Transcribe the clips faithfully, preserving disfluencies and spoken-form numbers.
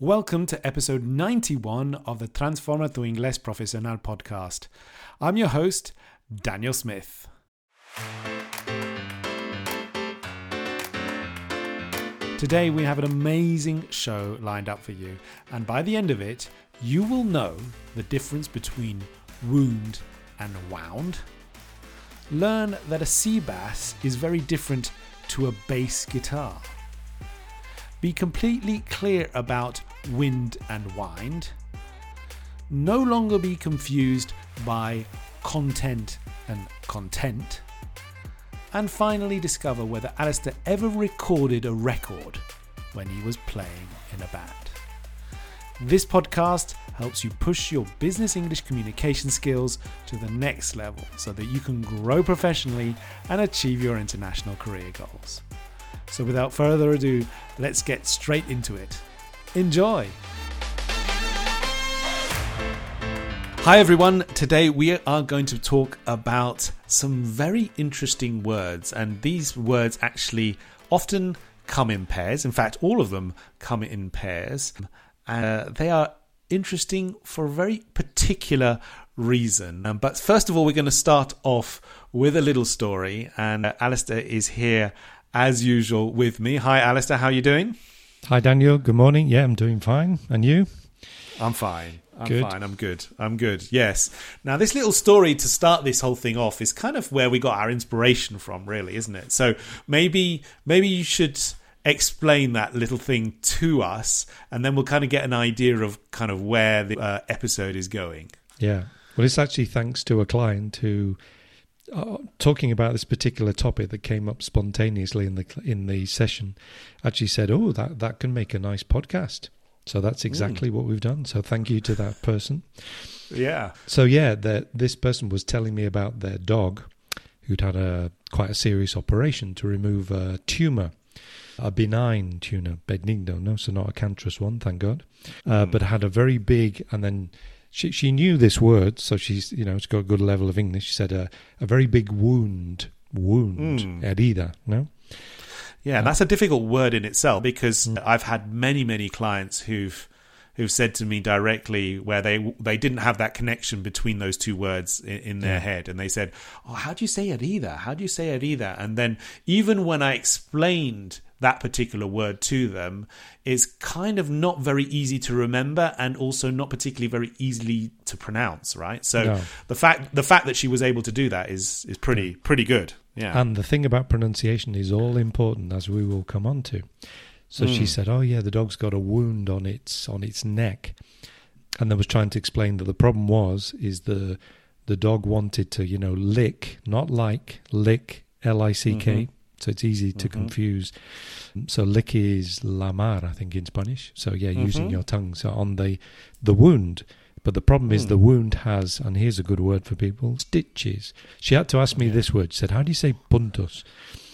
Welcome to episode ninety-one of the Transforma tu Inglés Profesional podcast. I'm your host, Daniel Smith. Today we have an amazing show lined up for you, and by the end of it, you will know the difference between wound and wound. Learn that a sea bass is very different to a bass guitar. Be completely clear about wind and wind. No longer be confused by content and content. And finally discover whether Alistair ever recorded a record when he was playing in a band. This podcast helps you push your business English communication skills to the next level so that you can grow professionally and achieve your international career goals. So without further ado, let's get straight into it. Enjoy! Hi everyone, today we are going to talk about some very interesting words, and these words actually often come in pairs. In fact, all of them come in pairs. Uh, they are interesting for a very particular reason. Um, but first of all, we're going to start off with a little story, and uh, Alistair is here as usual with me. Hi Alistair, how are you doing? Hi Daniel, good morning. Yeah, I'm doing fine. And you? I'm fine. I'm good. fine. I'm good. I'm good. Yes. Now, this little story to start this whole thing off is kind of where we got our inspiration from, really, isn't it? So maybe maybe you should explain that little thing to us, and then we'll kind of get an idea of kind of where the uh, episode is going. Yeah. Well, it's actually thanks to a client who, uh, talking about this particular topic that came up spontaneously in the in the session, actually said, "Oh, that that can make a nice podcast." So that's exactly mm. what we've done. So thank you to that person. Yeah. So yeah, the, this person was telling me about their dog who'd had a quite a serious operation to remove a tumour, a benign tumour, benigno, no, so not a cancerous one, thank God, uh, mm. but had a very big, and then she she knew this word, so she's, you know, she's got a good level of English. She said a, a very big wound, wound, mm. herida, no? Yeah, and that's a difficult word in itself, because mm. I've had many, many clients who've who've said to me directly where they they didn't have that connection between those two words in, in their yeah. head, and they said, "Oh, how do you say herida? How do you say herida?" And then even when I explained that particular word to them, it's kind of not very easy to remember, and also not particularly very easily to pronounce, right? So no. the fact the fact that she was able to do that is is pretty pretty good. Yeah. And the thing about pronunciation is all important, as we will come on to. So mm. she said, "Oh yeah, the dog's got a wound on its on its neck," and I was trying to explain that the problem was is the the dog wanted to, you know, lick, not like, lick, L I C K. Mm-hmm. So it's easy to mm-hmm. confuse. So lick is lamar, I think, in Spanish. So yeah, mm-hmm. using your tongue. So on the the wound. But the problem is mm. the wound has, and here's a good word for people, stitches. She had to ask me yeah. this word. She said, "How do you say puntos?"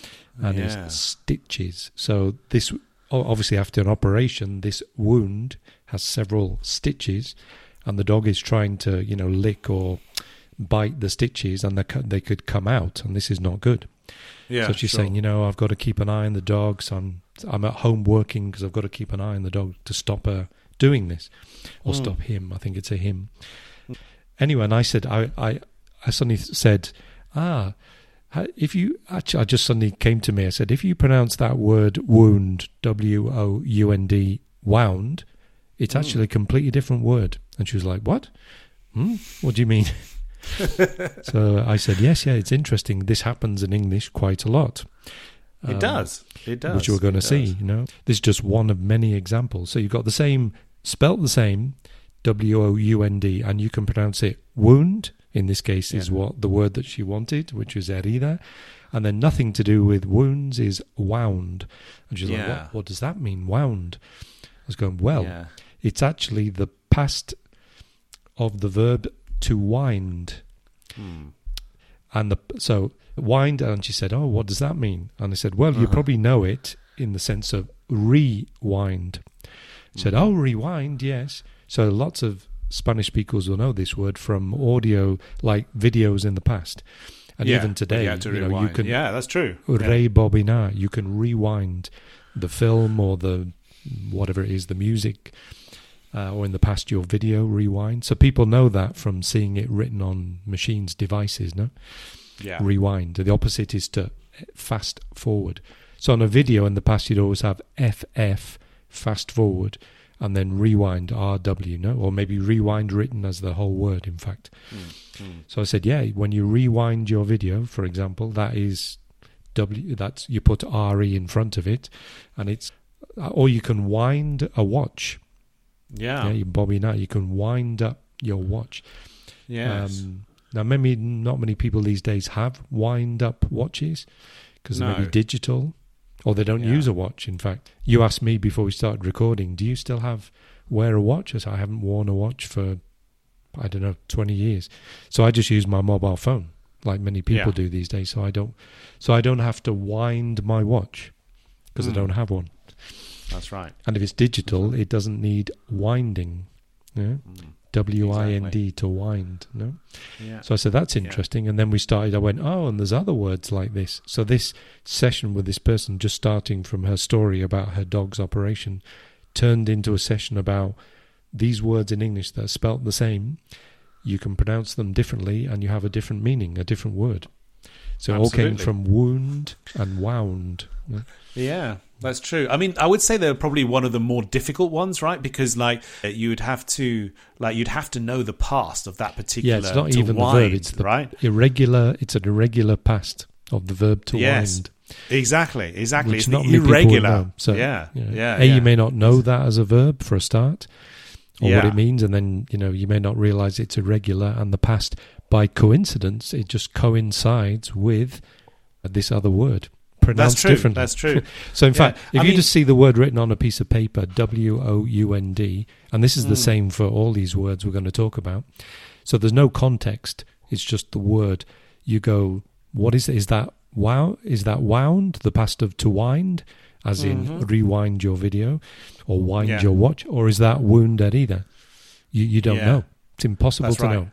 And yeah. it's stitches. So this, obviously after an operation, this wound has several stitches, and the dog is trying to, you know, lick or bite the stitches, and they they could come out, and this is not good. Yeah, so she's sure. saying, you know, I've got to keep an eye on the dog. So I'm, I'm at home working because I've got to keep an eye on the dog to stop her doing this, or mm. stop him. I think it's a him. Anyway, and I said, I, I, I suddenly said, ah, if you, actually, I just suddenly came to me, I said, if you pronounce that word wound, W O U N D, wound, it's mm. actually a completely different word. And she was like, what? Hmm? What do you mean? So I said, yes, yeah, it's interesting. This happens in English quite a lot. It um, does. It does. Which we're going to see, you know. This is just one of many examples. So you've got the same, spelt the same, W O U N D, and you can pronounce it wound. In this case is yeah. what the word that she wanted, which is herida. And then nothing to do with wounds is wound. And she's yeah. like, what, what does that mean, wound? I was going, well, yeah. it's actually the past of the verb to wind. Hmm. And the so wind, and she said, "Oh, what does that mean?" And I said, "Well, uh-huh. you probably know it in the sense of rewind." She said, "Oh, rewind, yes." So lots of Spanish speakers will know this word from audio, like videos in the past, and yeah, even today, you, to you know, rewind. you can yeah, that's true. Rebobinar, you can rewind the film or the whatever it is, the music, uh, or in the past your video rewind. So people know that from seeing it written on machines, devices, no? Yeah. Rewind. The opposite is to fast forward. So on a video in the past, you'd always have F F, fast forward, and then rewind, R W, no? Or maybe rewind written as the whole word, in fact. Mm, mm. So I said, yeah, when you rewind your video, for example, that is W, that's, you put R E in front of it, and it's, or you can wind a watch. Yeah. Yeah, you bobby now, you can wind up your watch. Yes. Um, now, maybe not many people these days have wind up watches because they're No. maybe digital, or they don't Yeah. use a watch. In fact, you asked me before we started recording, do you still have wear a watch? I said, I haven't worn a watch for, I don't know, twenty years. So I just use my mobile phone, like many people Yeah. do these days. So I don't, so I don't have to wind my watch because Mm. I don't have one. That's right. And if it's digital, it doesn't need winding. Yeah? Mm. W I N D Exactly. to wind. No. Yeah. So I said, that's interesting. And then we started, I went, oh, and there's other words like this. So this session with this person, just starting from her story about her dog's operation, turned into a session about these words in English that are spelt the same. You can pronounce them differently and you have a different meaning, a different word. So it all came Absolutely. from wound and wound. Yeah. Yeah, that's true. I mean, I would say they're probably one of the more difficult ones, right? Because like you would have to, like you'd have to know the past of that particular. Yeah, it's not to even wind, the verb, it's the right. irregular, it's an irregular past of the verb to Yes. wind. Exactly, exactly. Which It's not the many people would irregular. know. So, yeah, you know, yeah. A, yeah. you may not know that as a verb for a start, or what Yeah. it means, and then you know you may not realize it's irregular, and the past by coincidence it just coincides with this other word pronounced That's true. differently. That's true. So in Yeah. fact, if I you mean- just see the word written on a piece of paper, W O U N D, and this is the Mm. same for all these words we're going to talk about. So there's no context; it's just the word. You go, what is is that? Wow, is that wound? The past of to wind, as in Mhm. rewind your video, or wind Yeah. your watch, or is that wounded either? You you don't Yeah. know. It's impossible That's to right. know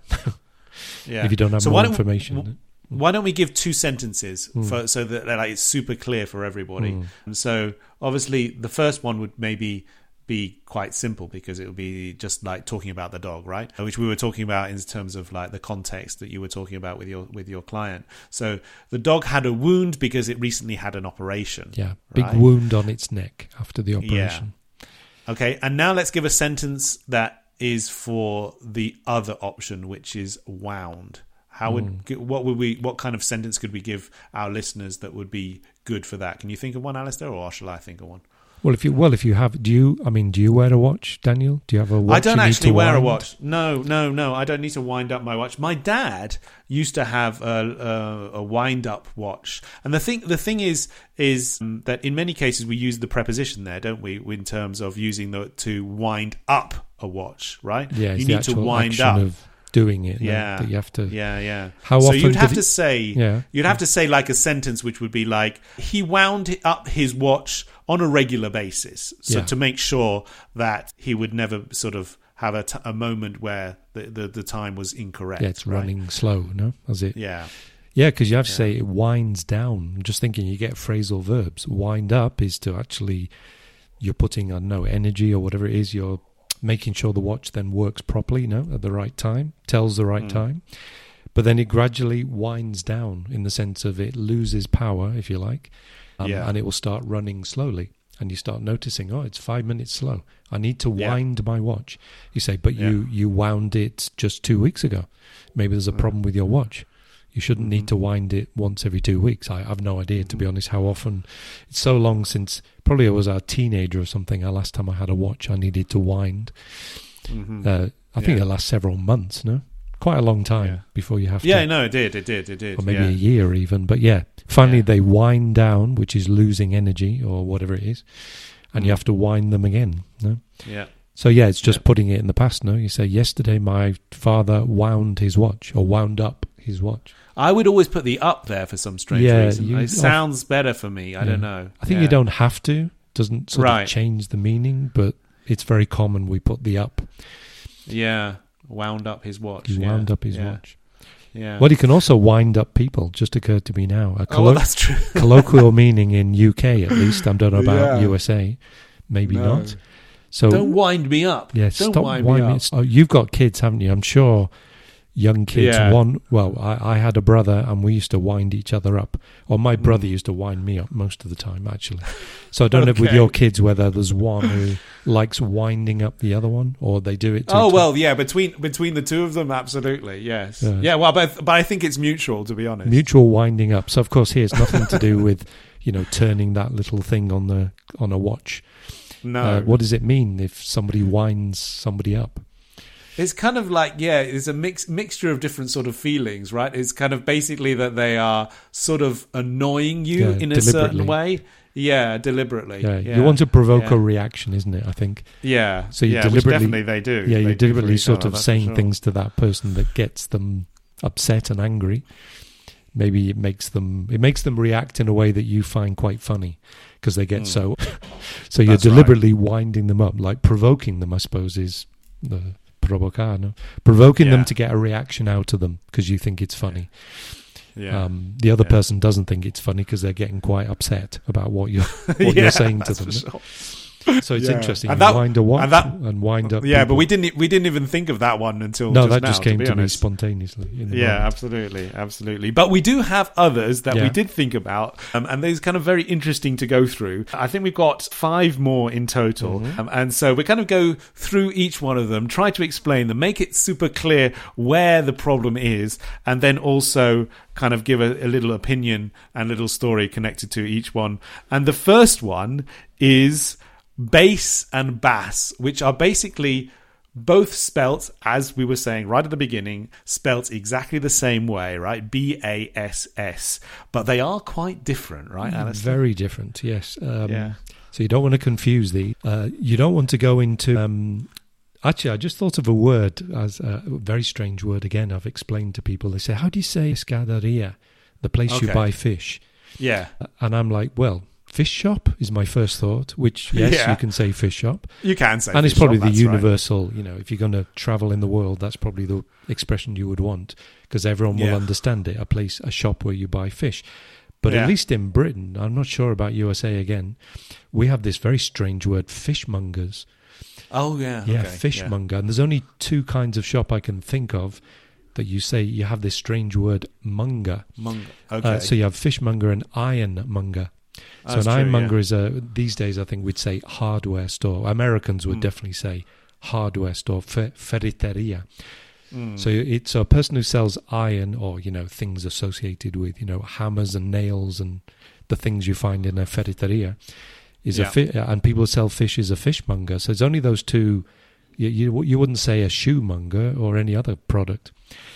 Yeah. if you don't have So more why don't- information. Why don't we give two sentences Mm. for, so that like, it's super clear for everybody? Mm. And so obviously the first one would maybe be quite simple because it would be just like talking about the dog, right? Which we were talking about in terms of like the context that you were talking about with your with your client. So the dog had a wound because it recently had an operation. Yeah, big Right. wound on its neck after the operation. Okay, and now let's give a sentence that is for the other option, which is wound. How would what would we what kind of sentence could we give our listeners that would be good for that? Can you think of one, Alistair, or shall I think of one? Well, if you well, if you have, do you? I mean, do you wear a watch, Daniel? Do you have a watch? I don't you need actually to wear a wind? watch. No, no, no. I don't need to wind up my watch. My dad used to have a, a, a wind up watch, and the thing the thing is is um, that in many cases we use the preposition there, don't we? In terms of using the to wind up a watch, right? Yeah, it's you the need to actual wind action up. of doing it. no? Yeah. That you have to. Yeah, yeah. How so often you'd have did to he- say, Yeah. you'd have to say like a sentence which would be like, he wound up his watch on a regular basis, so Yeah. to make sure that he would never sort of have a, t- a moment where the, the the time was incorrect. Yeah, it's right? running slow. No, that's it. Yeah, Yeah, because you have to Yeah. say it winds down. I'm just thinking, you get phrasal verbs. Wind up is to actually, you're putting, I don't know, energy or whatever it is. You're making sure the watch then works properly, you know, at the right time, tells the right Mm. time. But then it gradually winds down in the sense of it loses power, if you like, um, Yeah. and it will start running slowly. And you start noticing, oh, it's five minutes slow. I need to Yeah. wind my watch. You say, but Yeah. you, you wound it just two weeks ago. Maybe there's a Mm. problem with your watch. You shouldn't need Mhm. to wind it once every two weeks. I have no idea, to be Mhm. honest, how often. It's so long since, probably I was a teenager or something. The last time I had a watch, I needed to wind. Mhm. Uh, I think Yeah. it lasts several months, no? Quite a long time Yeah. before you have yeah. to. No, it did, it did, it did. Or maybe yeah. a year even. But yeah, finally Yeah. they wind down, which is losing energy or whatever it is. And you Mhm. have to wind them again, no? Yeah. So yeah, it's just Yeah. putting it in the past, no? You say, yesterday my father wound his watch or wound up his watch. I would always put the up there for some strange Yeah, reason. you- It sounds better for me. I Yeah. don't know. I think Yeah. you don't have to. Doesn't sort Right. of change the meaning, but it's very common we put the up. Yeah, wound up his watch. He yeah. wound up his yeah. watch. Yeah. Well, he can also wind up people, just occurred to me now. A Oh, collo- well, that's true. colloquial meaning in U K, at least, I don't know about Yeah. U S A, maybe No. not. So Don't wind me up. yeah, Don't stop wind winding me me up. up. Oh, you've got kids, haven't you? I'm sure young kids. Yeah. One, well, I, I had a brother, and we used to wind each other up. Or my brother Mm. used to wind me up most of the time, actually. So I don't know if with Okay. your kids whether there's one who likes winding up the other one, or they do it. Oh to- well, yeah. Between between the two of them, absolutely, yes. Yeah. Yeah. Well, but but I think it's mutual, to be honest. mutual winding up. So of course, here it's nothing to do with you know turning that little thing on the on a watch. No. Uh, what does it mean if somebody winds somebody up? It's kind of like, yeah, it's a mix mixture of different sort of feelings, right? It's kind of basically that they are sort of annoying you Yeah, in a certain deliberately. way. Yeah, deliberately. Yeah, Yeah, you want to provoke yeah. a reaction, isn't it? I think. Yeah. So you yeah, which deliberately- definitely they do. Yeah, They you're do deliberately for each sort other, of that's for saying sure. things to that person that gets them upset and angry. Maybe it makes them it makes them react in a way that you find quite funny because they get Mm. so. So you're That's right. deliberately winding them up, like provoking them. I suppose is the provocar, no? Provoking Yeah. them to get a reaction out of them because you think it's funny. Yeah. Um, the other Yeah. person doesn't think it's funny because they're getting quite upset about what you're what Yeah, you're saying to that's them. for sure. So it's Yeah. interesting. And You that- wind a watch and that- and wind up. Yeah, but people. we didn't we didn't even think of that one until No, just that now, just came to, be to me honest. spontaneously. In the Yeah, moment. absolutely, absolutely. But we do have others that we Yeah. did think about, um, and these kind of very interesting to go through. I think we've got five more in total, Mm-hmm. um, and so we kind of go through each one of them, try to explain them, make it super clear where the problem is, and then also kind of give a, a little opinion and little story connected to each one. And the first one is bass and bass, which are basically both spelt, as we were saying right at the beginning, spelt exactly the same way, right? B A S S. But they are quite different, right, Alistair? Very different, yes. Um, Yeah. So you don't want to confuse the. Uh, you don't want to go into. Um, actually, I just thought of a word as a very strange word. Again, I've explained to people. They say, "How do you say escadaria, the place you Okay. buy fish?" Yeah. And I'm like, "Well, fish shop is my first thought." Which yes, Yeah. you can say fish shop, You can say and it's fish probably shop, the that's right. universal. You know, if you're going to travel in the world, that's probably the expression you would want because everyone will Yeah. understand it. A place, a shop where you buy fish. But Yeah. at least in Britain, I'm not sure about U S A again, we have this very strange word, fishmongers. Oh, yeah. Yeah, okay, fishmonger. And there's only two kinds of shop I can think of that you say you have this strange word, monger. Yeah. Mung- okay. Uh, so you have fishmonger and ironmonger. So That's an true, ironmonger yeah. is a, these days I think we'd say hardware store. Americans would Mm. definitely say hardware store, fe- ferreteria. Mm. So it's a person who sells iron or, you know, things associated with, you know, hammers and nails and the things you find in a ferreteria is Yeah. a fi- and people who sell fish is a fishmonger. So it's only those two. You, you you wouldn't say a shoemonger or any other product.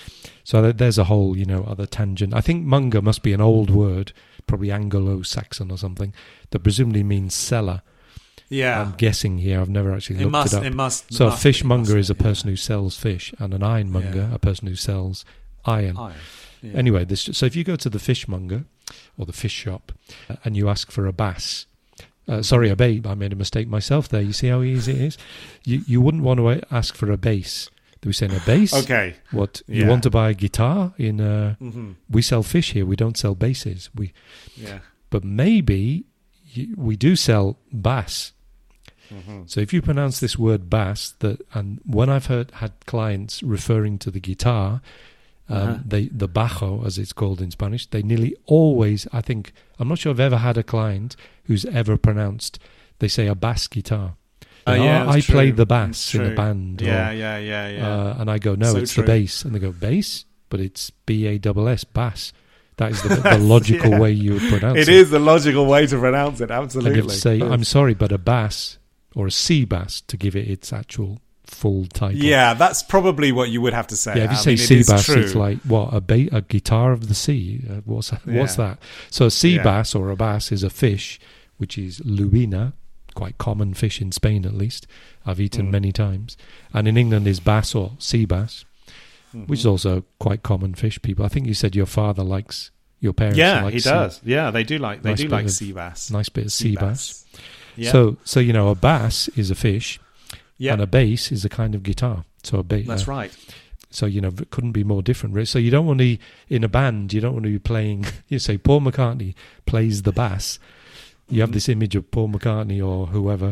So that there's a whole, you know, other tangent. I think monger must be an old word, probably Anglo-Saxon or something, that presumably means seller. yeah. I'm guessing here. I've never actually it looked must, it up. it must. So a must be, fishmonger must is a be, yeah. person who sells fish, and an ironmonger, Yeah. a person who sells iron. Iron. Yeah. Anyway, this, so if you go to the fishmonger or the fish shop uh, and you ask for a bass, uh, sorry, a bait, I made a mistake myself there. You see how easy it is? You you wouldn't want to ask for a bass. They were saying a bass? Okay. What, you Yeah. want to buy a guitar? In uh, Mm-hmm. we sell fish here, we don't sell basses. We, Yeah. But maybe you, we do sell bass. Mm-hmm. So if you pronounce this word bass, that and when I've heard had clients referring to the guitar, um, Uh-huh. they the bajo as it's called in Spanish, they nearly always. I think I'm not sure I've ever had a client who's ever pronounced. They say a bass guitar. Oh, They, yeah, "Oh, I that's play true. the bass It's in a true. band. Yeah, or, yeah, yeah, yeah. uh, and I go, no, So it's true. the bass, and they go bass, but it's B A S S bass. That is the, the logical Yeah. way you would pronounce it. It is the logical way to pronounce it. And Absolutely. you have to say, I'm sorry, but a bass or a sea bass to give it its actual full title. Yeah, that's probably what you would have to say. Yeah, if you I say mean, it sea is bass, true. it's like what a ba- a guitar of the sea. Uh, what's what's Yeah. that? So a sea Yeah. bass or a bass is a fish, which is lubina, quite common fish in Spain at least. I've eaten Mm. many times, and in England is bass or sea bass, Mhm. which is also quite common fish. People, I think you said your father likes your parents. Yeah, like he sea- does. Yeah, they do like they Nice do bit like of- sea bass. Nice bit of sea, bass. Yeah. So so you know a bass is a fish, yeah, and a bass is a kind of guitar. So a bass. that's right. So, you know, it couldn't be more different. really. So you don't want to, in a band, you don't want to be playing, you say Paul McCartney plays the bass. You have Mhm. this image of Paul McCartney or whoever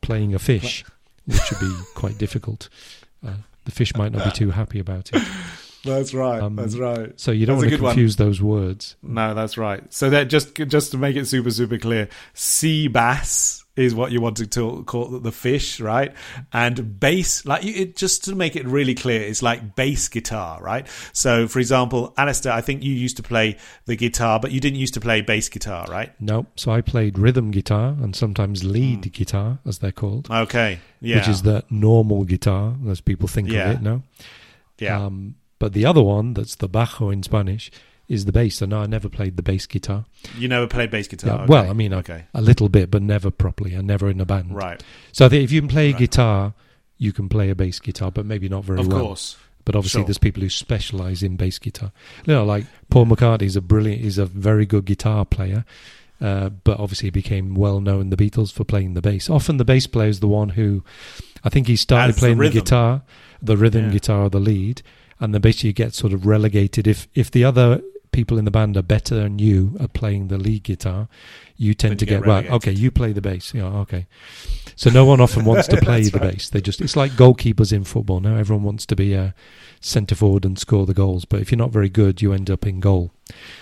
playing a fish, which would be quite difficult. Uh, the fish might not be too happy about it. That's right. Um, that's right. So you don't That's a want to good one. confuse those words. No, that's right. So that just just to make it super super clear, sea bass is what you want to to call the fish, right? And bass, like you, it, just to make it really clear, it's like bass guitar, right? So, for example, Alistair, I think you used to play the guitar, but you didn't used to play bass guitar, right? No. So I played rhythm guitar and sometimes lead Mm. guitar, as they're called. Okay, yeah, Which is the normal guitar, as people think Yeah. of it now. yeah. Um, but the other one, that's the bajo in Spanish, is the bass. So no, I never played the bass guitar. You never played bass guitar? Yeah, Okay. well, I mean, okay, a little bit, but never properly, and never in a band. right, So I think if you can play a Right. guitar, you can play a bass guitar, but maybe not very of well. course. But obviously, Sure. there's people who specialise in bass guitar. You know, like Paul McCartney is a brilliant, is a very good guitar player, uh, but obviously he became well known in the Beatles for playing the bass. Often the bass player is the one who, I think he started Adds the playing the, rhythm. guitar, the rhythm Yeah. guitar, or the lead, and then basically you get sort of relegated. If if the other people in the band are better than you at playing the lead guitar, you tend Then to you get get, right, relegated. okay, you play the bass. Yeah, okay. So no one often wants to play That's the right. bass. They just, it's like goalkeepers in football. Now everyone wants to be a centre forward and score the goals, but if you're not very good, you end up in goal.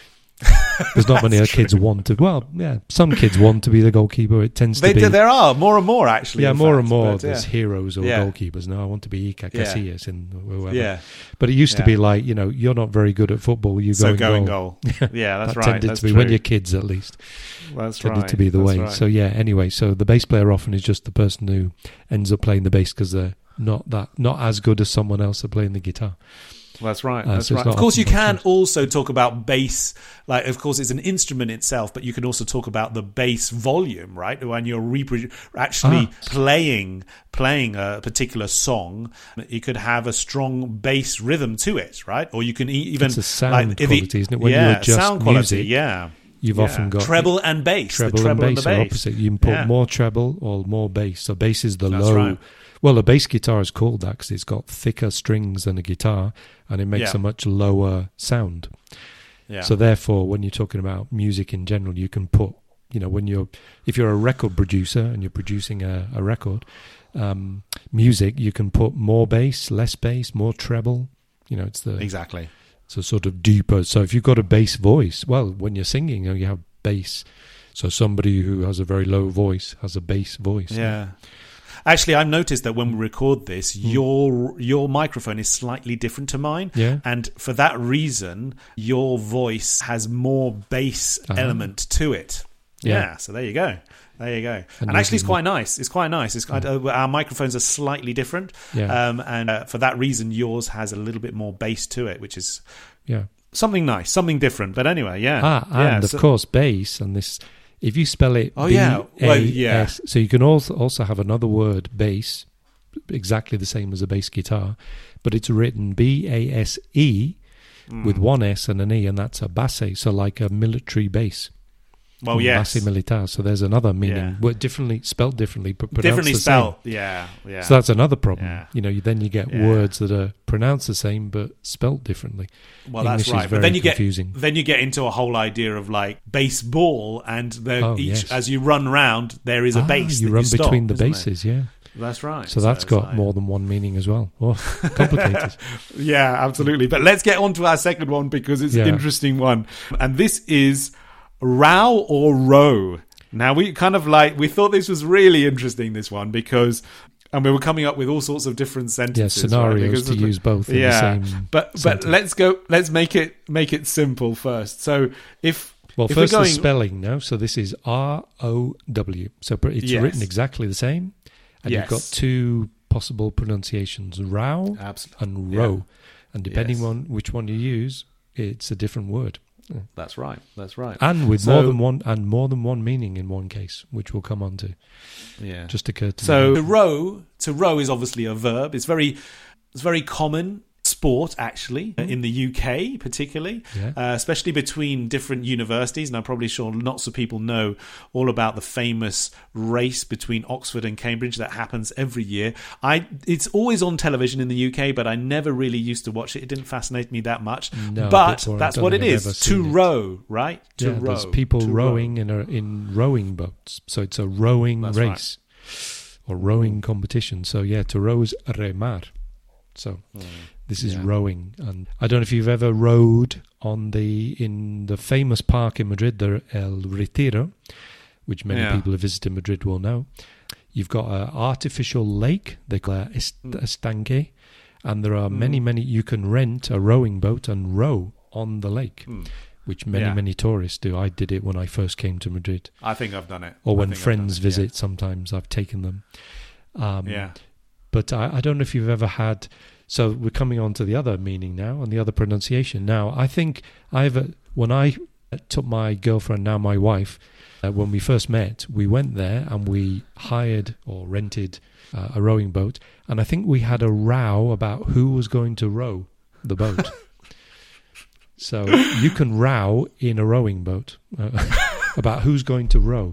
There's not many That's kids true. want to. Well, yeah, some kids want to be the goalkeeper. It tends They, to be. there are more and more actually. Yeah, in more fact, and more. but, There's yeah. heroes or Yeah. goalkeepers. No, I want to be Iker Yeah. Casillas in whoever. Yeah, But it used to Yeah. be like, you know, you're not very good at football. You so go go in and goal. goal. Yeah, that's that right. tended That's to be true. when you're kids, at least. That's Tended right. to be the That's way. right. So yeah. Anyway, so the bass player often is just the person who ends up playing the bass because they're not that not as good as someone else at playing the guitar. That's right. Uh, That's so it's right. not Of course, you often can much also talk about bass. Like, of course, it's an instrument itself, but you can also talk about the bass volume, right? When you're reprodu- actually Ah. playing playing a particular song, you could have a strong bass rhythm to it, right? Or you can e- even It's a sound like, if quality, isn't it? When you yeah, adjust sound quality. music, Yeah, You've yeah. often got treble and bass. treble, the treble and bass the are bass. opposite. You can put Yeah. more treble or more bass. So bass is the That's low. right. Well, a bass guitar is called that because it's got thicker strings than a guitar, and it makes Yeah. a much lower sound. Yeah. So therefore, when you're talking about music in general, you can put, you know, when you're if you're a record producer and you're producing a, a record um, music, you can put more bass, less bass, more treble. You know, it's the exactly. it's a sort of deeper. So if you've got a bass voice, well, when you're singing, you know, you have bass. So somebody who has a very low voice has a bass voice. Yeah. Actually, I've noticed that when we record this, Mm. your your microphone is slightly different to mine. Yeah. And for that reason, your voice has more bass Uh-huh. element to it. Yeah. Yeah. So there you go. There you go. And And, yours actually, is it's quite nice. It's quite nice. It's quite, uh, our microphones are slightly different. Yeah. Um, and uh, for that reason, yours has a little bit more bass to it, which is Yeah. something nice, something different. But anyway, yeah. Ah, yeah, and of so- course, bass, and this, if you spell it Oh, B yeah. Well, A yeah. S, so you can also also have another word, bass, exactly the same as a bass guitar, but it's written B A S E Mm. with one S and an E, and that's a basse, so like a military base. Well, yes. Basse militar. So there's another meaning, Yeah. well, differently spelled differently, but pronounced Differently the spelled. same. Yeah. Yeah. So that's another problem. Yeah. You know, you, then you get Yeah. words that are pronounced the same but spelled differently. Well, English that's is right. But very then you confusing. get then you get into a whole idea of like baseball, and there Oh, each yes. as you run round, there is a Ah, base. you that run you stop, between the isn't bases, yeah. there? That's right. So that's it's got like- more than one meaning as well. Oh, complicated. Yeah, absolutely. But let's get on to our second one because it's Yeah. an interesting one, and this is row or row. Now we kind of like we thought this was really interesting, this one, because and we were coming up with all sorts of different Yeah, sentences, right? scenarios Because to of- use both in yeah, the same but but sentence. let's go. Let's make it make it simple first. So if Well, if we're first the going- spelling now. So this is R O W. So pr- it's Yes. written exactly the same. And Yes. you've got two possible pronunciations, row Absolutely. and Yeah. row. And depending Yes. on which one you use, it's a different word. That's right. That's right. And with So- more than one and more than one meaning in one case, which we'll come on to. Yeah. Just occurred to So me. to row, to row is obviously a verb. It's very, it's very common sport actually in the U K, particularly, Yeah. uh, especially between different universities. And I'm probably sure lots of people know all about the famous race between Oxford and Cambridge that happens every year. I it's always on television in the U K, but I never really used to watch it. It didn't fascinate me that much. No, a but bit boring. that's Don't what it think I've ever is. To seen it. row, right? To yeah, row. there's people to rowing in a, in rowing boats. So it's a rowing That's race. or rowing competition. So yeah, to row is remar. So Mm. this is Yeah. rowing. And I don't know if you've ever rowed on the in the famous park in Madrid, the El Retiro, which many Yeah. people who visited Madrid will know. You've got an artificial lake, they call it est- Mm. estanque, and there are many, Mm. many, you can rent a rowing boat and row on the lake, Mm. which many, Yeah. many tourists do. I did it when I first came to Madrid. I think I've done it. Or I when think I've friends done it, visit, sometimes I've taken them. Um, Yeah. yeah. But I, I don't know if you've ever had... So we're coming on to the other meaning now and the other pronunciation. Now, I think I've when I took my girlfriend, now my wife, uh, when we first met, we went there and we hired or rented uh, a rowing boat. And I think we had a row about who was going to row the boat. So you can row in a rowing boat uh, about who's going to row.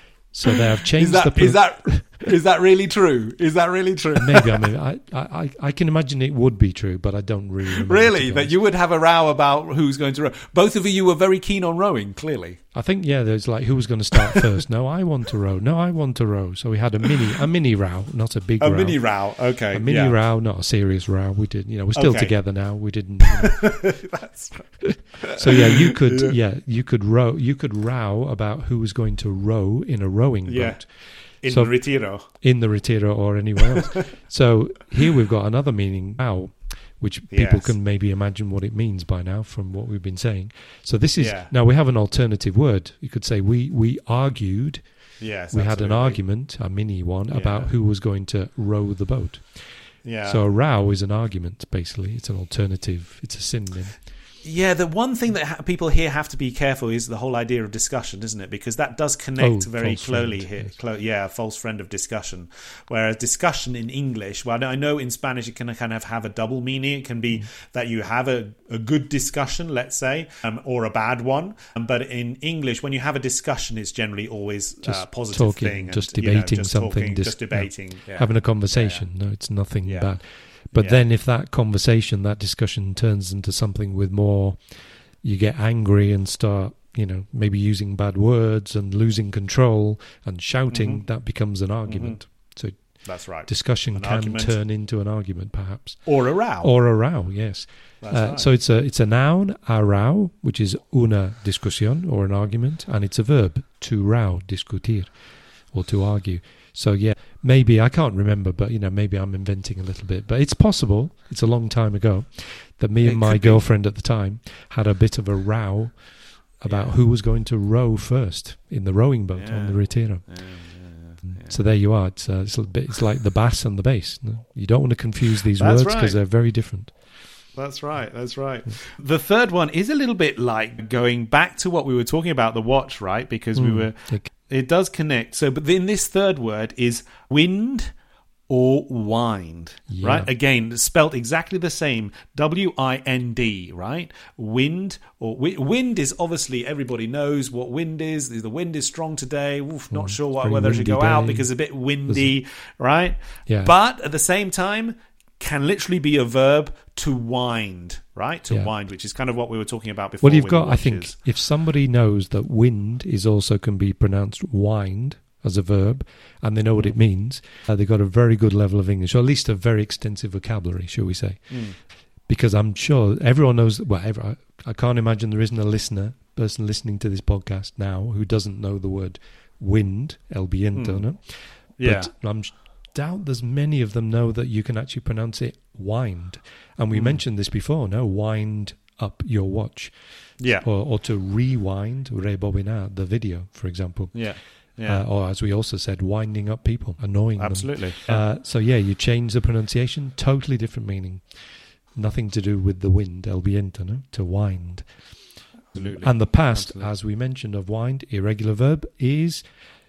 So they have changed Is that, the... Pro- is that is that really true? Is that really true? Maybe. I mean, I, I, I can imagine it would be true, but I don't really remember. Really? That you would have a row about who's going to row? Both of you were very keen on rowing, clearly. I think, yeah, there's like, who was going to start first? No, I want to row. No, I want to row. So we had a mini a mini row, not a big A row. mini row, okay. A mini yeah. row, not a serious row. We did, you know, we're still Okay. together now. We didn't. You know. That's right. So yeah, you could, Yeah. yeah. you could row, you could row about who was going to row in a rowing Yeah. boat. In So- Retiro. In the Retiro or anywhere else. So here we've got another meaning, row, which people Yes. can maybe imagine what it means by now from what we've been saying. So this is, Yeah. now we have an alternative word. You could say we, we argued, Yes, we had an absolutely. argument, a mini one, Yeah. about who was going to row the boat. Yeah. So a row is an argument, basically. It's an alternative. It's a synonym. Yeah, the one thing that ha- people here have to be careful is the whole idea of discussion, isn't it? Because that does connect Oh, very false closely friend, here. yes. Clo- yeah, a false friend of discussion. Whereas discussion in English, well, I know in Spanish it can kind of have a double meaning. It can be that you have a, a good discussion, let's say, um, or a bad one. Um, but in English, when you have a discussion, it's generally always Just a positive talking, thing. just and, you know, debating just something, talking, dis- just debating. Yeah. Having a conversation. No, it's nothing Yeah. bad. But Yeah. then if that conversation, that discussion turns into something with more, you get angry and start, you know, maybe using bad words and losing control and shouting, Mhm. that becomes an argument. So That's right. discussion An can argument. turn into an argument, perhaps. Or a row. Or a row, yes. That's Uh, right. So it's a it's a noun, a row, which is una discusión, or an argument, and it's a verb, to row, discutir, or to argue. So yeah, maybe, I can't remember, but you know, maybe I'm inventing a little bit. But it's possible, it's a long time ago, that me It and my could be. girlfriend at the time had a bit of a row about Yeah. who was going to row first in the rowing boat on the Yeah. Retiro. Yeah, yeah, yeah. So there you are. It's, uh, it's, a bit, it's like the bass and the bass. No? You don't want to confuse these That's words because right. they're very different. That's right. That's right. The third one is a little bit like going back to what we were talking about, the watch, right? Because we Mm. were, Like, it does connect. So, but then this third word is wind or wind, Yeah. right? Again, spelt exactly the same, W I N D, right? Wind or wi- wind is obviously, everybody knows what wind is. The wind is strong today. Oof, not Mm, sure it's what, very whether I should windy go out day. because it's a bit windy, right? yeah. But at the same time, can literally be a verb to wind, right? To Yeah. wind, which is kind of what we were talking about before. Well, you've with got, I think, watches. if somebody knows that wind is also can be pronounced wind as a verb, and they know what it means, uh, they've got a very good level of English, or at least a very extensive vocabulary, shall we say. Mm. Because I'm sure everyone knows, well, every, I, I can't imagine there isn't a listener, person listening to this podcast now, who doesn't know the word wind, el viento, Mm. no? Yeah. But I'm doubt there's many of them know that you can actually pronounce it wind. And we Mm. mentioned this before, no? Wind up your watch. Yeah. Or, or to rewind, rebobinar, the video, for example. Yeah. Yeah. Uh, or as we also said, winding up people, annoying Absolutely. them. Uh, so yeah, you change the pronunciation, totally different meaning. Nothing to do with the wind, el viento, no? To wind. Absolutely. And the past, Absolutely. as we mentioned, of wind, irregular verb, is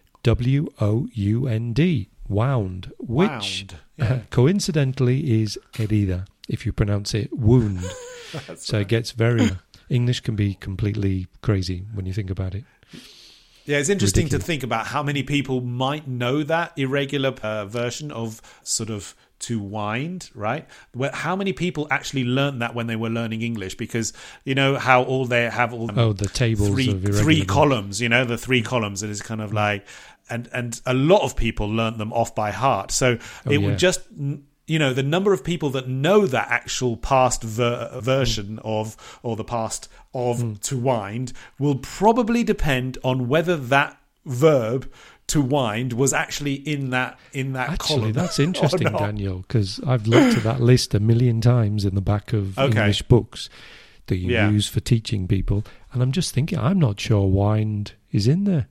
W O U N D, wound, which Wound. Yeah. coincidentally is herida, if you pronounce it wound. That's So right. it gets very... English can be completely crazy when you think about it. Yeah, it's interesting ridiculous. to think about how many people might know that irregular uh, version of sort of to wind, right? Where, how many people actually learned that when they were learning English? Because you know how all they have all Oh, the tables three of irregular three verbs. columns, you know, the three columns. It is kind of like and and a lot of people learnt them off by heart. So Oh, it yeah. would just, you know, the number of people that know that actual past ver- version Mm. of, or the past of to wind, will probably depend on whether that verb to wind was actually in that in that Actually, column. that's or interesting, not. Daniel, because I've looked at that list a million times in the back of Okay. English books that you Yeah. use for teaching people, and I'm just thinking, I'm not sure wind is in there.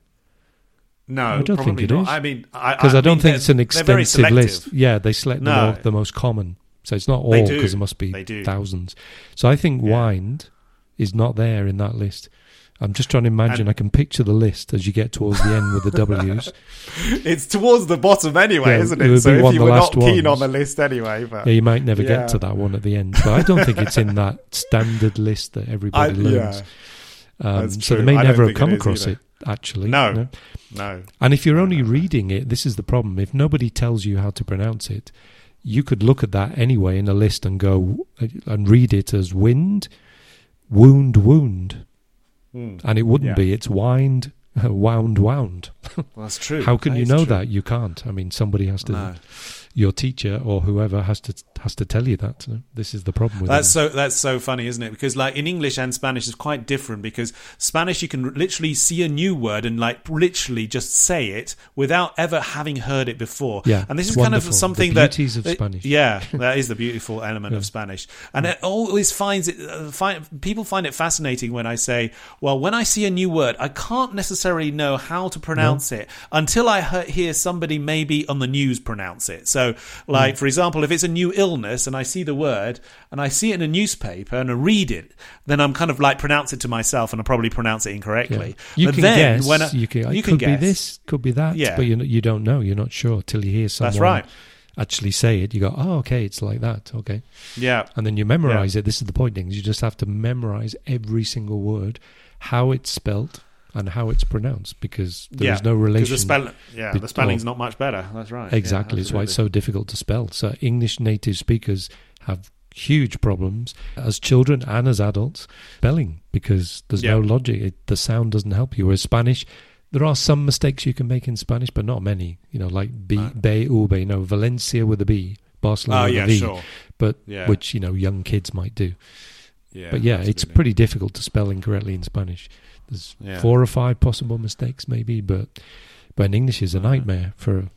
No, I don't probably think it not. is. I mean, I, Because I, I don't mean, think it's an they're- they're very extensive list. selective. Yeah, they select the, No. more, the most common. So it's not all, They do. because there must be They do. thousands. So I think Yeah. wind is not there in that list. I'm just trying to imagine, And- I can picture the list as you get towards the end with the W's. It's towards the bottom anyway, Yeah, isn't it it? would So be if one you of the were last not keen ones. on the list anyway, but Yeah, you might never Yeah. get to that one at the end. But I don't think it's in that standard list that I, everybody learns. yeah, Um, that's so true. they may I don't never have think it come is across either. it, actually. No. no. And if you're only reading it, this is the problem. If nobody tells you how to pronounce it, you could look at that anyway in a list and go and read it as wind, wound, wound. Hmm. And it wouldn't Yeah. be. It's wind, wound, wound. Well, that's true. How can That you is know true. that? You can't. I mean, somebody has to. No. Your teacher or whoever has to has to tell you that. So this is the problem with That's it. so that's so funny, isn't it? Because like in English and Spanish is quite different, because Spanish you can literally see a new word and like literally just say it without ever having heard it before. Yeah, and this it's is kind wonderful. of something The that beauties of Spanish. Yeah, that is the beautiful element Yeah. of Spanish, and it always finds it. Uh, find, people find it fascinating when I say, "Well, when I see a new word, I can't necessarily know how to pronounce it until I he- hear somebody maybe on the news pronounce it." So, like for example, if it's a new illness and I see the word and I see it in a newspaper and I read it, then I'm kind of like pronounce it to myself and I probably pronounce it incorrectly. Yeah. You but can then guess. when I, you can, you it can could guess. be this, could be that, Yeah. but you you don't know. You're not sure till you hear someone That's right. actually say it. You go, oh, okay, it's like that. Okay. Yeah. And then you memorize it. This is the point, things. You just have to memorize every single word, how it's spelt and how it's pronounced, because there yeah. is no Because relation. the spell, yeah, be- the spelling's well, not much better. That's right. Exactly. Yeah, It's why it's absolutely. so difficult to spell. So English native speakers have huge problems as children and as adults spelling, because there's no Yeah. logic. It, the sound doesn't help you. Whereas Spanish, there are some mistakes you can make in Spanish, but not many. You know, like B, No. B, U, B, you know, Valencia with a B, Barcelona Oh with yeah, a V, sure. but Yeah. which, you know, young kids might do. Yeah, But yeah, it's absolutely. pretty difficult to spell incorrectly in Spanish. There's Yeah. four or five possible mistakes maybe, but but in English is a Uh-huh. nightmare for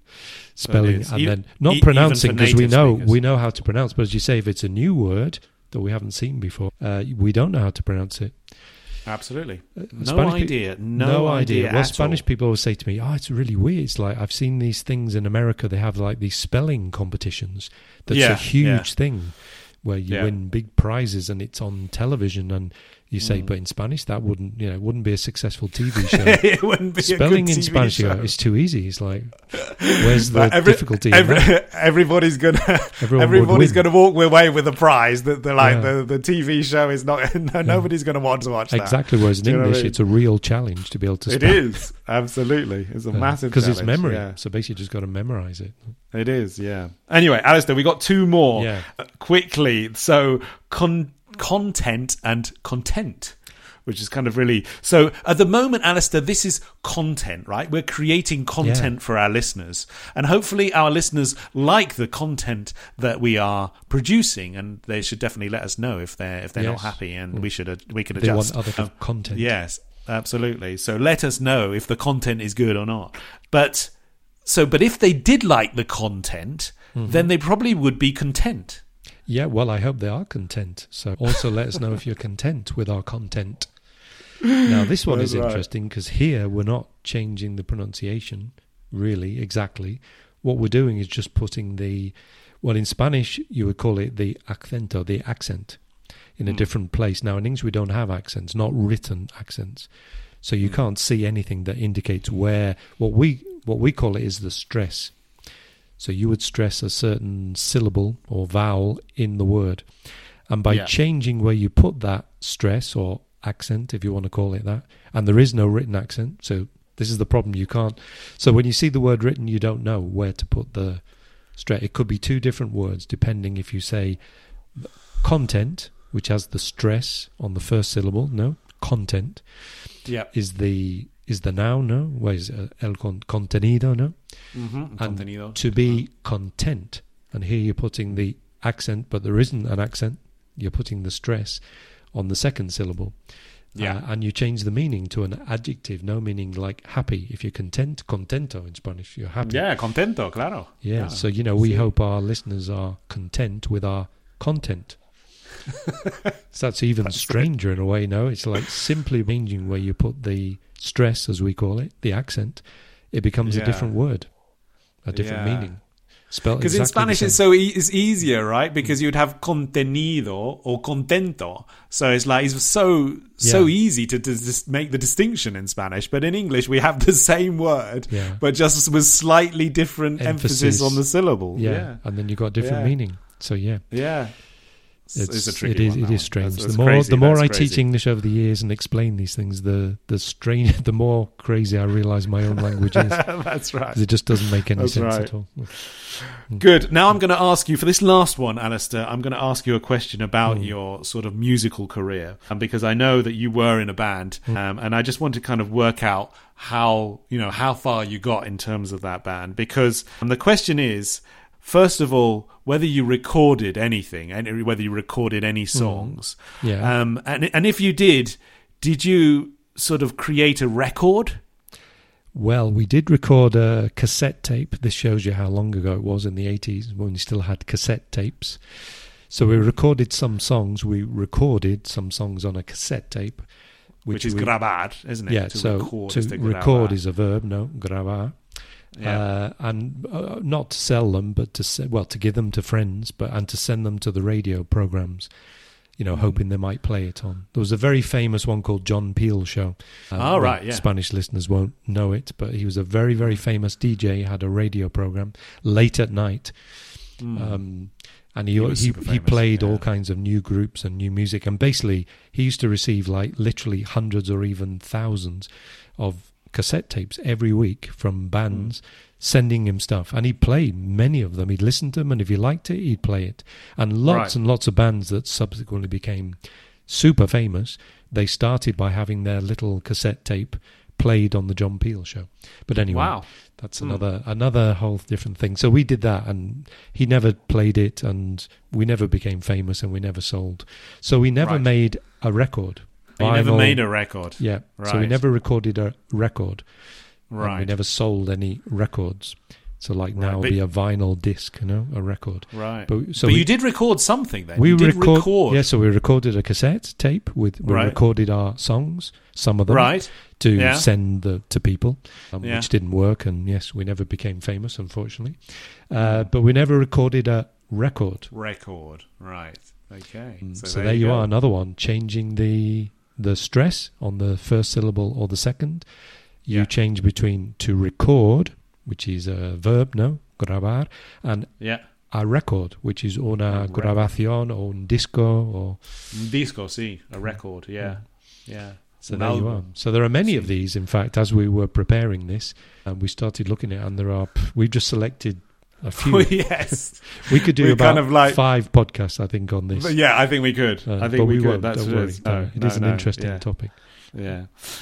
spelling is. and E- then not e- pronouncing, even for because we native know speakers. we know how to pronounce. But as you say, if it's a new word that we haven't seen before, uh, we don't know how to pronounce it. Absolutely. Uh, No Spanish pe- idea. No, idea. Well, at Spanish all. people always say to me, "Oh, it's really weird. It's like I've seen these things in America. They have like these spelling competitions. That's Yeah, a huge yeah. thing where you Yeah. win big prizes and it's on television." And you say, Mm. "But in Spanish, that wouldn't, you know, wouldn't be a successful T V show." It wouldn't be Spelling a good in T V Spanish, you show. go, it's too easy. It's like, where's the Like, every- difficulty? in every- that? everybody's gonna Everyone would everybody's win. gonna walk away with a prize. That the like Yeah. the, the T V show is not. No, nobody's gonna want to watch that. Exactly. Whereas in Do you know what I English, mean? it's a real challenge to be able to It spell. is absolutely. It's a massive because it's challenge, memory. Yeah. So basically, you just got to memorize it. It is. Yeah. Anyway, Alistair, we got two more Yeah. uh, quickly. So con- content and content. Which is kind of really... So at the moment, Alistair, this is content, right? We're creating content Yeah. for our listeners. And hopefully our listeners like the content that we are producing. And they should definitely let us know if they're if they're not Yes. happy. And we should uh, we can They adjust. want other Um, content. Yes, absolutely. So let us know if the content is good or not. But so, but if they did like the content, Mm-hmm. then they probably would be content. Yeah, well, I hope they are content. So also let us know if you're content with our content. Now, this one That's is right. interesting because here we're not changing the pronunciation, really, exactly. What we're doing is just putting the, well, in Spanish, you would call it the acento, the accent, in a Mm. different place. Now, in English, we don't have accents, not written accents. So you Mm. can't see anything that indicates where, what we what we call it is the stress. So you would stress a certain syllable or vowel in the word. And by Yeah. changing where you put that stress or accent, if you want to call it that, and there is no written accent, so this is the problem, you can't. So when you see the word written, you don't know where to put the stress. It could be two different words, depending if you say content, which has the stress on the first syllable, no, content, Yeah. is the is the noun, no? Where is uh, el con- contenido, no? Mm-hmm. And Contenido. to be content. And here you're putting the accent, but there isn't an accent. You're putting the stress on the second syllable. Yeah. Uh, and you change the meaning to an adjective, no, meaning like happy. If you're content, contento in Spanish, you're happy. Yeah, contento, claro. Yeah, Claro. so, you know, we Sí. hope our listeners are content with our content. So that's even That's stranger in a way, no? It's like simply changing where you put the stress, as we call it, the accent, it becomes Yeah. a different word, a different Yeah. meaning. Spelled Because in exactly the Spanish it's same. so e- it's easier, right? Because you'd have contenido or contento, so it's like it's so so Yeah. easy to, to just make the distinction in Spanish. But in English, we have the same word, Yeah. but just with slightly different emphasis, Emphasis. on the syllable. Yeah. Yeah, And then you've got different Yeah. meaning. So, yeah. yeah. It's, it's a tricky it is, one, it that is one. strange. That's- that's the more crazy, the more that's I crazy. teach English over the years and explain these things, the the strange, the more crazy I realise my own language is. That's right. 'Cause it just doesn't make any That's sense right. at all. Good. Now I'm going to ask you, for this last one, Alistair, I'm going to ask you a question about Mm. your sort of musical career. Um, because I know that you were in a band, um, and I just want to kind of work out how, you know, how far you got in terms of that band. Because um, the question is, first of all, whether you recorded anything, and whether you recorded any songs. Yeah. Um, and, and if you did, did you sort of create a record? Well, we did record a cassette tape. This shows you how long ago it was in the eighties when we still had cassette tapes. So we recorded some songs. We recorded some songs on a cassette tape. Which, is we, grabar, isn't it? Yeah, to so record to is to record grabar. is a verb, no, grabar. Yeah. Uh, and uh, not to sell them, but to se- well, to give them to friends, but and to send them to the radio programs, you know, Mm. hoping they might play it on. There was a very famous one called John Peel Show. Um, Oh, well, right, yeah. Spanish listeners won't know it, but he was a very, very famous D J. Had a radio program late at night, Mm. um, and he He he was he, super famous, played yeah. all kinds of new groups and new music. And basically, he used to receive like literally hundreds or even thousands of cassette tapes every week from bands sending him stuff, and he'd play many of them. He'd listen to them, and if he liked it, he'd play it. And lots Right. and lots of bands that subsequently became super famous, they started by having their little cassette tape played on the John Peel Show. But anyway, Wow. that's Hmm. another another whole different thing. So we did that, and he never played it, and we never became famous, and we never sold. So we never Right. made a record. You never Vinyl- made a record. Yeah. So we Right. never recorded a record. And Right. we never sold any records. So like Right, now but- it'd be a vinyl disc, you know, a record. Right. But so but we, you did record something then. we you did record, record. yeah. So we recorded a cassette tape with we Right. recorded our songs, some of them, Right. to Yeah. send the, to people, um, Yeah. which didn't work. And yes, we never became famous, unfortunately. Mm. Uh, but we never recorded a record. Record. Right. Okay. Mm, So, So, there you go. are, another one, changing the the stress on the first syllable or the second. You Yeah. change between to record, which is a verb, no, grabar, and Yeah. a record, which is una A record. grabación or un disco. Or Un disco, sí. A record. Yeah. Yeah. so An there you are. album. So there are many of Sí. these. In fact, as we were preparing this, and we started looking at, it, and there are. We've just selected a few. Oh, yes. We could do we about kind of like- five podcasts, I think, on this. But yeah, I think we could. Uh, I but think we, we could. won't, That's don't it worry. is. No, No, it no, is an no, interesting yeah. topic. Yeah.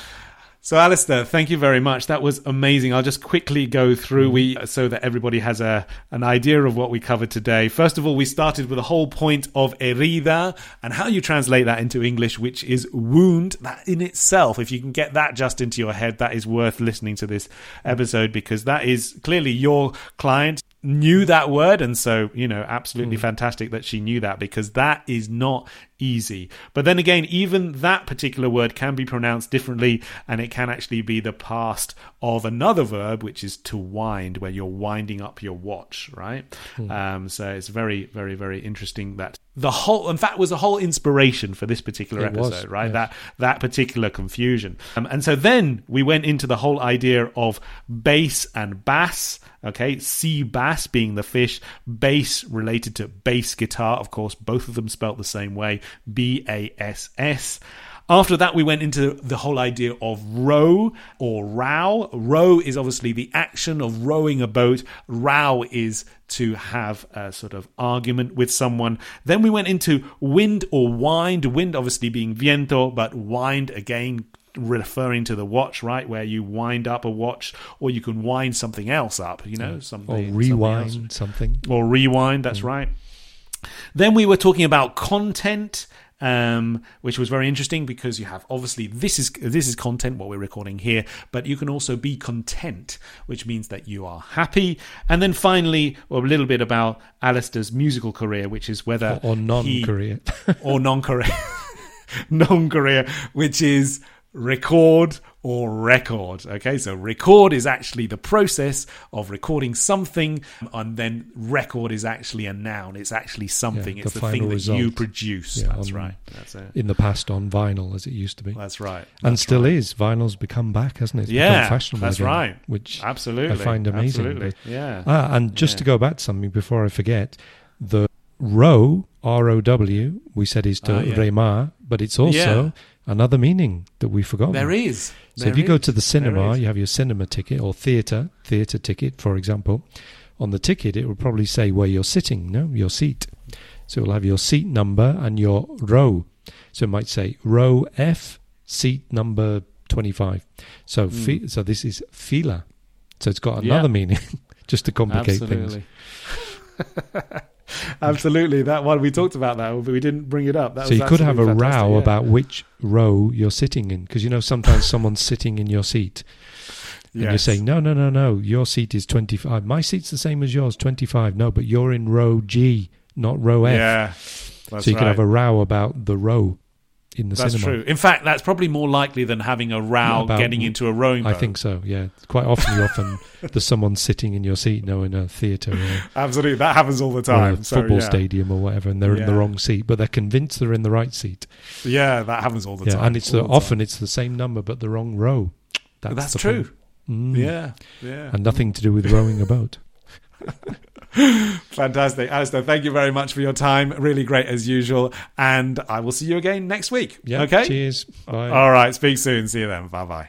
So, Alistair, thank you very much. That was amazing. I'll just quickly go through we so that everybody has a an idea of what we covered today. First of all, we started with the whole point of herida and how you translate that into English, which is wound. That in itself, if you can get that just into your head, that is worth listening to this episode, because that is clearly your client knew that word, and so, you know, absolutely Mm. fantastic that she knew that, because that is not easy. But then again, even that particular word can be pronounced differently, and it can actually be the past of another verb, which is to wind, where you're winding up your watch, right? Mm. Um, so it's very, very, very interesting that the whole, in fact, was a whole inspiration for this particular It was, episode, right? yes. That that particular confusion. Um, and so then we went into the whole idea of bass and bass. Okay, sea bass being the fish, bass related to bass guitar, of course, both of them spelt the same way, B A S S. After that, we went into the whole idea of row or row. Row is obviously the action of rowing a boat. Row is to have a sort of argument with someone. Then we went into wind or wind. Wind obviously being viento, but wind again, referring to the watch, right? Where you wind up a watch, or you can wind something else up, you know, something, or rewind something, something. Or rewind, that's mm. right. Then we were talking about content, um, which was very interesting because you have obviously this is this is content, what we're recording here, but you can also be content, which means that you are happy. And then finally, well, a little bit about Alistair's musical career, which is whether or, or non-career he, or non-career, non-career, which is record or record. Okay, so record is actually the process of recording something, and then record is actually a noun. It's actually something. Yeah, it's the, the thing that result. you produce. Yeah, That's on, right. That's it. In the past, on vinyl, as it used to be. That's right. That's and still right. is. Vinyl's become back, hasn't it? It's yeah, become fashionable that's again, right. Which absolutely, I find amazing. Absolutely. But, yeah. Ah, and just yeah. to go back to something before I forget, the row, R O W, we said is to ah, yeah. remar, but it's also yeah. another meaning that we forgot. There is. So there if you is. go to the cinema, you have your cinema ticket or theatre, theatre ticket, for example. On the ticket, it will probably say where you're sitting, no, your seat. So it'll have your seat number and your row. So it might say row F, seat number twenty-five. So mm. fi- so this is fila. So it's got another yeah. meaning, just to complicate Absolutely. things. Absolutely, that one we talked about that, but we didn't bring it up. That so was you could have a fantastic, row yeah. about which row you're sitting in, because you know sometimes someone's sitting in your seat, and yes. you're saying no, no, no, no, your seat is twenty-five. My seat's the same as yours, twenty-five. No, but you're in row G, not row F. Yeah, that's so you right. could have a row about the row in the that's cinema. true. In fact, that's probably more likely than having a row About, getting into a rowing boat. I think so. Yeah, quite often, you often there's someone sitting in your seat, no, in a theatre. Or, Absolutely, that happens all the or time. a football so, yeah. stadium or whatever, and they're yeah. in the wrong seat, but they're convinced they're in the right seat. Yeah, that happens all the yeah, time. and it's the, the often time. it's the same number but the wrong row. That's, That's the true. Mm. Yeah, yeah, and nothing to do with rowing a boat. Fantastic. Alistair, thank you very much for your time. Really great as usual. And I will see you again next week. Yeah, okay? Cheers. Bye. All right. Speak soon. See you then. Bye-bye.